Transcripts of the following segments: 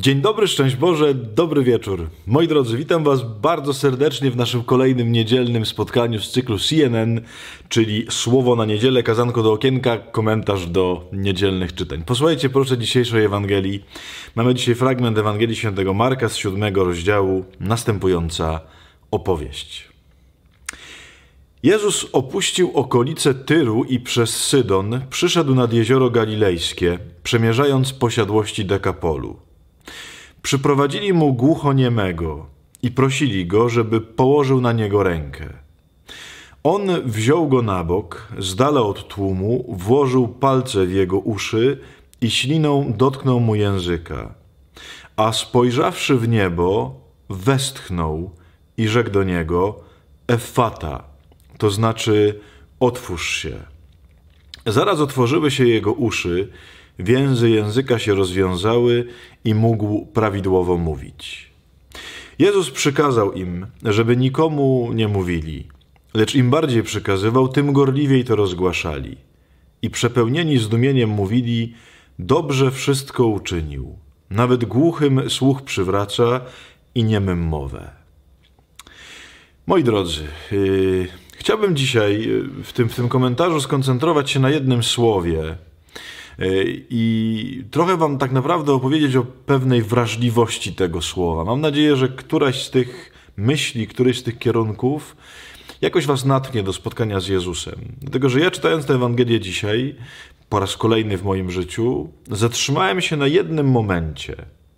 Dzień dobry, szczęść Boże, dobry wieczór. Moi drodzy, witam Was bardzo serdecznie w naszym kolejnym niedzielnym spotkaniu z cyklu CNN, czyli Słowo na niedzielę, kazanko do okienka, komentarz do niedzielnych czytań. Posłuchajcie proszę dzisiejszej Ewangelii. Mamy dzisiaj fragment Ewangelii Świętego Marka z 7 rozdziału, następująca opowieść. Jezus opuścił okolice Tyru i przez Sydon przyszedł nad jezioro Galilejskie, przemierzając posiadłości Dekapolu. Przyprowadzili mu głuchoniemego i prosili go, żeby położył na niego rękę. On wziął go na bok, z dala od tłumu, włożył palce w jego uszy i śliną dotknął mu języka. A spojrzawszy w niebo, westchnął i rzekł do niego: Effata, to znaczy otwórz się. Zaraz otworzyły się jego uszy, więzy języka się rozwiązały i mógł prawidłowo mówić. Jezus przykazał im, żeby nikomu nie mówili, lecz im bardziej przykazywał, tym gorliwiej to rozgłaszali. I przepełnieni zdumieniem mówili: dobrze wszystko uczynił. Nawet głuchym słuch przywraca i niemym mowę. Moi drodzy, chciałbym dzisiaj w tym komentarzu skoncentrować się na jednym słowie i trochę Wam tak naprawdę opowiedzieć o pewnej wrażliwości tego słowa. Mam nadzieję, że któraś z tych myśli, któryś z tych kierunków jakoś Was natknie do spotkania z Jezusem. Dlatego, że ja czytając tę Ewangelię dzisiaj, po raz kolejny w moim życiu, zatrzymałem się na jednym momencie.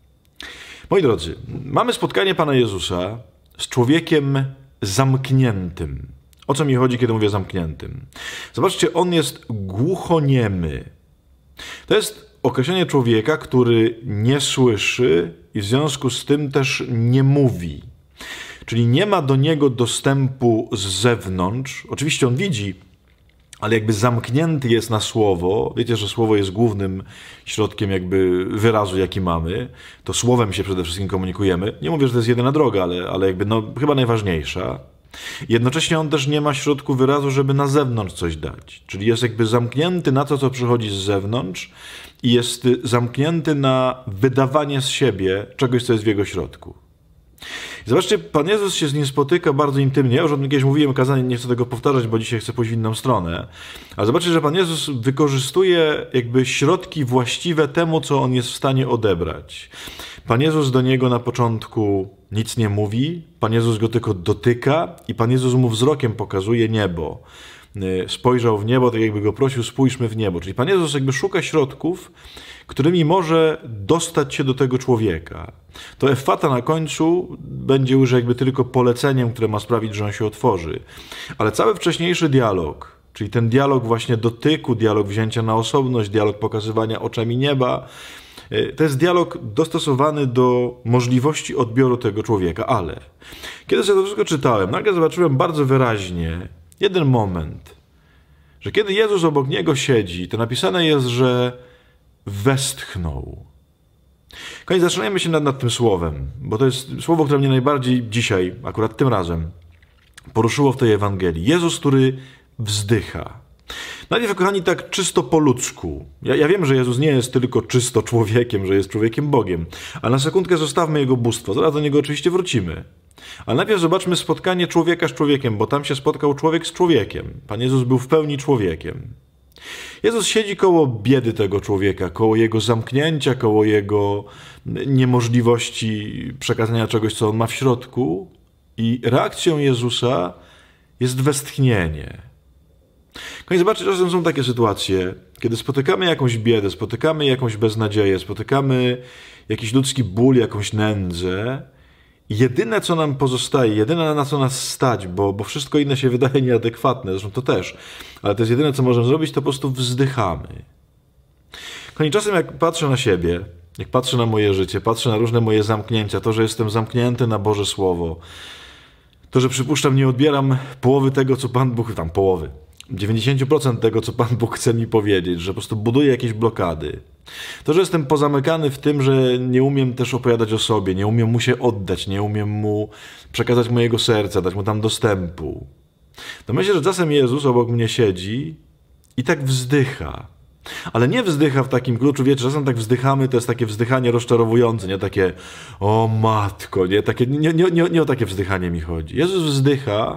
Moi drodzy, mamy spotkanie Pana Jezusa z człowiekiem zamkniętym. O co mi chodzi, kiedy mówię zamkniętym? Zobaczcie, on jest głuchoniemy. To jest określenie człowieka, który nie słyszy i w związku z tym też nie mówi. Czyli nie ma do niego dostępu z zewnątrz. Oczywiście on widzi, ale jakby zamknięty jest na słowo. Wiecie, że słowo jest głównym środkiem jakby wyrazu, jaki mamy. To słowem się przede wszystkim komunikujemy. Nie mówię, że to jest jedyna droga, ale jakby chyba najważniejsza. Jednocześnie on też nie ma środku wyrazu, żeby na zewnątrz coś dać. Czyli jest jakby zamknięty na to, co przychodzi z zewnątrz i jest zamknięty na wydawanie z siebie czegoś, co jest w jego środku. I zobaczcie, Pan Jezus się z nim spotyka bardzo intymnie. Ja już o tym kiedyś mówiłem, kazanie, nie chcę tego powtarzać, bo dzisiaj chcę pójść w inną stronę. Ale zobaczcie, że Pan Jezus wykorzystuje jakby środki właściwe temu, co on jest w stanie odebrać. Pan Jezus do niego na początku nic nie mówi, Pan Jezus go tylko dotyka i Pan Jezus mu wzrokiem pokazuje niebo. Spojrzał w niebo, tak jakby go prosił: spójrzmy w niebo. Czyli Pan Jezus jakby szuka środków, którymi może dostać się do tego człowieka. To effata na końcu będzie już jakby tylko poleceniem, które ma sprawić, że on się otworzy. Ale cały wcześniejszy dialog, czyli ten dialog właśnie dotyku, dialog wzięcia na osobność, dialog pokazywania oczami nieba, to jest dialog dostosowany do możliwości odbioru tego człowieka. Ale kiedy sobie to wszystko czytałem, nagle zobaczyłem bardzo wyraźnie jeden moment, że kiedy Jezus obok niego siedzi, to napisane jest, że westchnął. Kochani, zaczynajmy się nad tym słowem, bo to jest słowo, które mnie najbardziej dzisiaj, akurat tym razem, poruszyło w tej Ewangelii. Jezus, który wzdycha. Najpierw, kochani, tak czysto po ludzku. Ja wiem, że Jezus nie jest tylko czysto człowiekiem, że jest człowiekiem Bogiem, ale na sekundkę zostawmy jego bóstwo. Zaraz do niego oczywiście wrócimy. Ale najpierw zobaczmy spotkanie człowieka z człowiekiem, bo tam się spotkał człowiek z człowiekiem. Pan Jezus był w pełni człowiekiem. Jezus siedzi koło biedy tego człowieka, koło jego zamknięcia, koło jego niemożliwości przekazania czegoś, co on ma w środku, i reakcją Jezusa jest westchnienie. Zobaczcie, czasem są takie sytuacje, kiedy spotykamy jakąś biedę, spotykamy jakąś beznadzieję, spotykamy jakiś ludzki ból, jakąś nędzę. Jedyne, co nam pozostaje, jedyne, na co nas stać, bo wszystko inne się wydaje nieadekwatne, zresztą to też, ale to jest jedyne, co możemy zrobić, to po prostu wzdychamy. Czasem jak patrzę na siebie, jak patrzę na moje życie, patrzę na różne moje zamknięcia, to, że jestem zamknięty na Boże Słowo, to, że przypuszczam, nie odbieram połowy tego, co Pan Bóg, 90% tego, co Pan Bóg chce mi powiedzieć, że po prostu buduję jakieś blokady. To, że jestem pozamykany w tym, że nie umiem też opowiadać o sobie, nie umiem mu się oddać, nie umiem mu przekazać mojego serca, dać mu tam dostępu. To myślę, że czasem Jezus obok mnie siedzi i tak wzdycha. Ale nie wzdycha w takim kluczu, wiecie, czasem tak wzdychamy, to jest takie wzdychanie rozczarowujące, nie takie o matko, nie, takie, nie o takie wzdychanie mi chodzi. Jezus wzdycha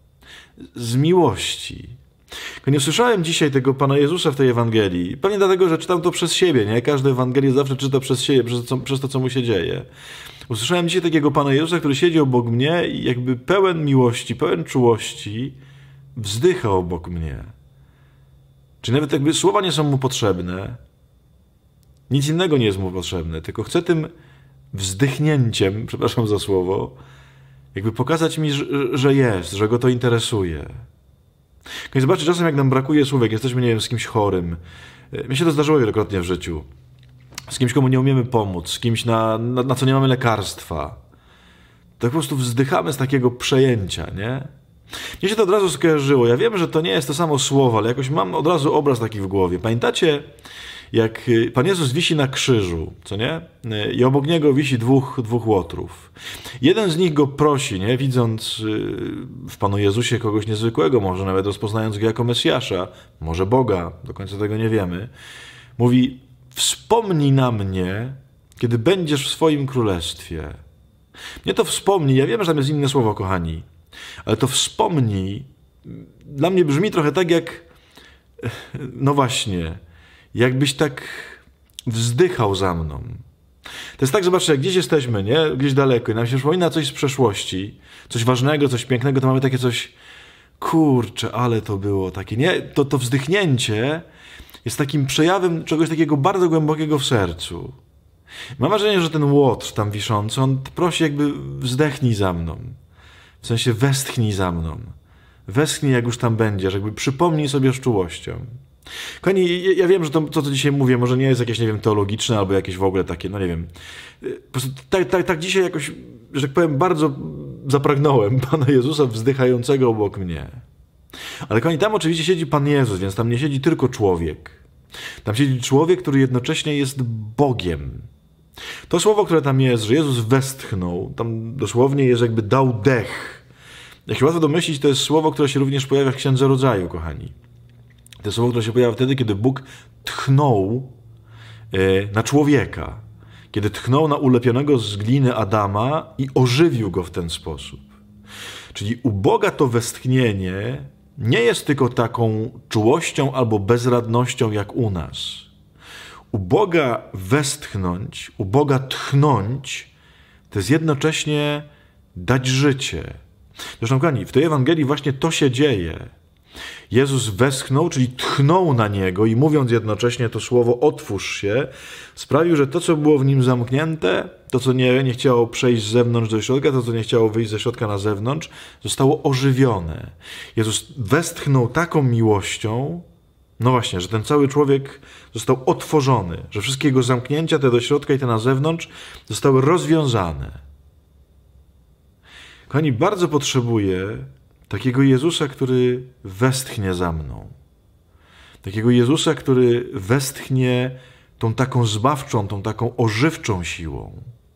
z miłości. Nie słyszałem dzisiaj tego Pana Jezusa w tej Ewangelii, pewnie dlatego, że czytam to przez siebie, nie? Każdą Ewangelię zawsze czyta przez siebie, przez to, co mu się dzieje. Usłyszałem dzisiaj takiego Pana Jezusa, który siedzi obok mnie i jakby pełen miłości, pełen czułości wzdycha obok mnie. Czyli nawet jakby słowa nie są mu potrzebne, nic innego nie jest mu potrzebne, tylko chce tym wzdychnięciem, przepraszam za słowo, jakby pokazać mi, że jest, że go to interesuje. Zobaczcie, czasem jak nam brakuje słów, jak jesteśmy, nie wiem, z kimś chorym. Mi się to zdarzyło wielokrotnie w życiu. Z kimś, komu nie umiemy pomóc, z kimś, na co nie mamy lekarstwa. To po prostu wzdychamy z takiego przejęcia, nie? Mnie się to od razu skojarzyło. Ja wiem, że to nie jest to samo słowo, ale jakoś mam od razu obraz taki w głowie. Pamiętacie, jak Pan Jezus wisi na krzyżu, co nie? I obok Niego wisi dwóch łotrów. Jeden z nich Go prosi, nie? Widząc w Panu Jezusie kogoś niezwykłego, może nawet rozpoznając Go jako Mesjasza, może Boga, do końca tego nie wiemy. Mówi, wspomnij na mnie, kiedy będziesz w swoim królestwie. Nie to wspomnij, ja wiem, że tam jest inne słowo, kochani, ale to wspomnij dla mnie brzmi trochę tak jak, no właśnie, jakbyś tak wzdychał za mną. To jest tak, zobaczcie, jak gdzieś jesteśmy, nie? Gdzieś daleko i nam się przypomina coś z przeszłości, coś ważnego, coś pięknego, to mamy takie coś, kurczę, ale to było takie, nie? To wzdychnięcie jest takim przejawem czegoś takiego bardzo głębokiego w sercu. Mam wrażenie, że ten łotr tam wiszący, on prosi jakby wzdechnij za mną. W sensie westchnij za mną. Westchnij, jak już tam będziesz, jakby przypomnij sobie z czułością. Kochani, ja wiem, że to, co dzisiaj mówię, może nie jest jakieś, nie wiem, teologiczne, albo jakieś w ogóle takie, no nie wiem. Po prostu tak dzisiaj jakoś, że tak powiem, bardzo zapragnąłem Pana Jezusa wzdychającego obok mnie. Ale kochani, tam oczywiście siedzi Pan Jezus, więc tam nie siedzi tylko człowiek. Tam siedzi człowiek, który jednocześnie jest Bogiem. To słowo, które tam jest, że Jezus westchnął, tam dosłownie jest jakby dał dech. Jak się łatwo domyślić, to jest słowo, które się również pojawia w Księdze Rodzaju, kochani. To słowo, które się pojawia wtedy, kiedy Bóg tchnął na człowieka. Kiedy tchnął na ulepionego z gliny Adama i ożywił go w ten sposób. Czyli u Boga to westchnienie nie jest tylko taką czułością albo bezradnością jak u nas. U Boga westchnąć, u Boga tchnąć, to jest jednocześnie dać życie. Zresztą, kochani, w tej Ewangelii właśnie to się dzieje. Jezus westchnął, czyli tchnął na Niego i mówiąc jednocześnie to słowo otwórz się, sprawił, że to, co było w Nim zamknięte, to, co nie chciało przejść z zewnątrz do środka, to, co nie chciało wyjść ze środka na zewnątrz, zostało ożywione. Jezus westchnął taką miłością, no właśnie, że ten cały człowiek został otworzony, że wszystkie jego zamknięcia, te do środka i te na zewnątrz, zostały rozwiązane. Kochani, bardzo potrzebuję takiego Jezusa, który westchnie za mną. Takiego Jezusa, który westchnie tą taką zbawczą, tą taką ożywczą siłą.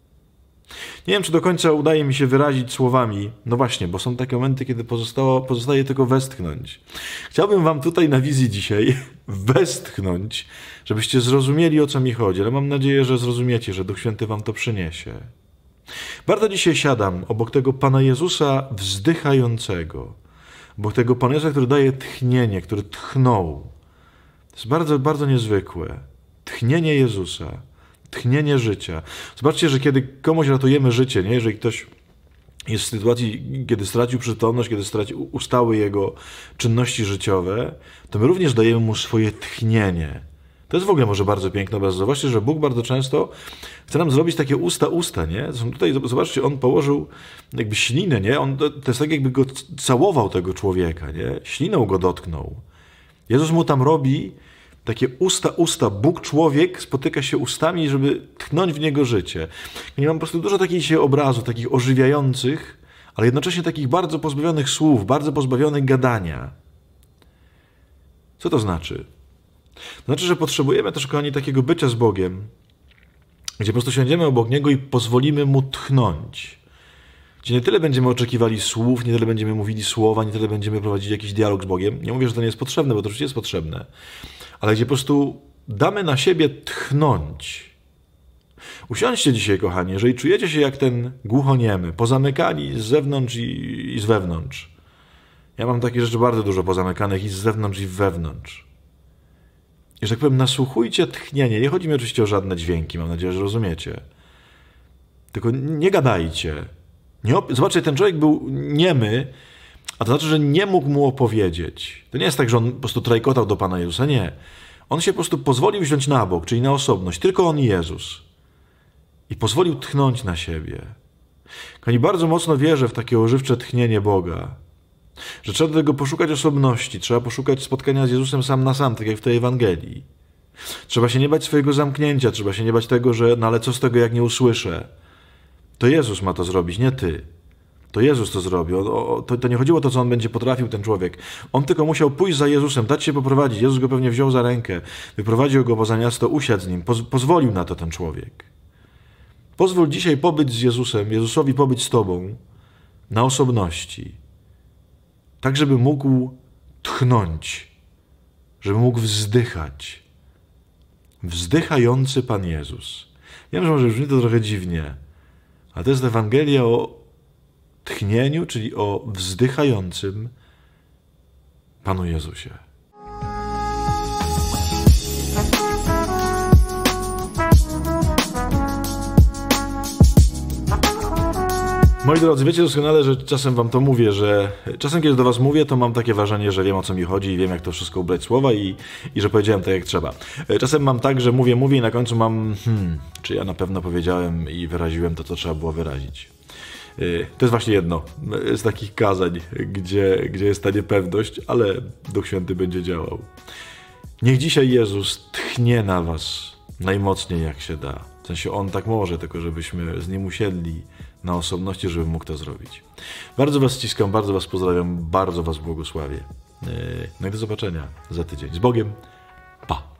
Nie wiem, czy do końca udaje mi się wyrazić słowami. No właśnie, bo są takie momenty, kiedy pozostaje tylko westchnąć. Chciałbym wam tutaj na wizji dzisiaj westchnąć, żebyście zrozumieli, o co mi chodzi, ale mam nadzieję, że zrozumiecie, że Duch Święty wam to przyniesie. Bardzo dzisiaj siadam obok tego Pana Jezusa wzdychającego, obok tego Pana Jezusa, który daje tchnienie, który tchnął. To jest bardzo, bardzo niezwykłe. Tchnienie Jezusa, tchnienie życia. Zobaczcie, że kiedy komuś ratujemy życie, nie? Jeżeli ktoś jest w sytuacji, kiedy stracił przytomność, kiedy ustały jego czynności życiowe, to my również dajemy mu swoje tchnienie. To jest w ogóle może bardzo piękne obraz. Zobaczcie, że Bóg bardzo często chce nam zrobić takie usta, nie? Zresztą tutaj, zobaczcie, On położył jakby ślinę, nie? To jest tak, jakby go całował tego człowieka, nie? Śliną go dotknął. Jezus mu tam robi takie usta. Bóg, człowiek spotyka się ustami, żeby tchnąć w niego życie. I mam po prostu dużo takich dzisiaj obrazów, takich ożywiających, ale jednocześnie takich bardzo pozbawionych słów, bardzo pozbawionych gadania. Co to znaczy? To znaczy, że potrzebujemy też, kochani, takiego bycia z Bogiem, gdzie po prostu siądziemy obok Niego i pozwolimy Mu tchnąć. Gdzie nie tyle będziemy oczekiwali słów, nie tyle będziemy mówili słowa, nie tyle będziemy prowadzić jakiś dialog z Bogiem. Nie mówię, że to nie jest potrzebne, bo to oczywiście jest potrzebne. ale gdzie po prostu damy na siebie tchnąć. Usiądźcie dzisiaj, kochani, jeżeli czujecie się jak ten głuchoniemy, pozamykani z zewnątrz i z wewnątrz. Ja mam takie rzeczy bardzo dużo pozamykanych i z zewnątrz i wewnątrz. I że tak powiem, nasłuchujcie tchnienie. Nie chodzi mi oczywiście o żadne dźwięki, mam nadzieję, że rozumiecie. Tylko nie gadajcie. Zobaczcie, ten człowiek był niemy, a to znaczy, że nie mógł mu opowiedzieć. To nie jest tak, że on po prostu trajkotał do Pana Jezusa, nie. On się po prostu pozwolił wziąć na bok, czyli na osobność, tylko on i Jezus. I pozwolił tchnąć na siebie. Kochani, bardzo mocno wierzę w takie ożywcze tchnienie Boga. Że trzeba do tego poszukać osobności, trzeba poszukać spotkania z Jezusem sam na sam, tak jak w tej Ewangelii. Trzeba się nie bać swojego zamknięcia, trzeba się nie bać tego, że no ale co z tego, jak nie usłyszę. To Jezus ma to zrobić, nie ty. To Jezus to zrobił. To nie chodziło o to, co on będzie potrafił, ten człowiek. On tylko musiał pójść za Jezusem, dać się poprowadzić. Jezus go pewnie wziął za rękę, wyprowadził go poza miasto, usiadł z nim. Pozwolił na to ten człowiek. Pozwól dzisiaj pobyć z Jezusem, Jezusowi pobyć z tobą na osobności. Tak, żeby mógł tchnąć, żeby mógł wzdychać. Wzdychający Pan Jezus. Wiem, że może brzmi to trochę dziwnie, ale to jest Ewangelia o tchnieniu, czyli o wzdychającym Panu Jezusie. Moi drodzy, wiecie doskonale, że czasem wam to mówię, że czasem kiedy do was mówię, to mam takie wrażenie, że wiem, o co mi chodzi i wiem, jak to wszystko ubrać słowa i że powiedziałem tak, jak trzeba. Czasem mam tak, że mówię i na końcu mam czy ja na pewno powiedziałem i wyraziłem to, co trzeba było wyrazić. To jest właśnie jedno z takich kazań, gdzie jest ta niepewność, ale Duch Święty będzie działał. Niech dzisiaj Jezus tchnie na was najmocniej, jak się da. W sensie On tak może, tylko żebyśmy z Nim usiedli na osobności, żeby mógł to zrobić. Bardzo was ściskam, bardzo was pozdrawiam, bardzo was błogosławię. No i do zobaczenia za tydzień. Z Bogiem. Pa!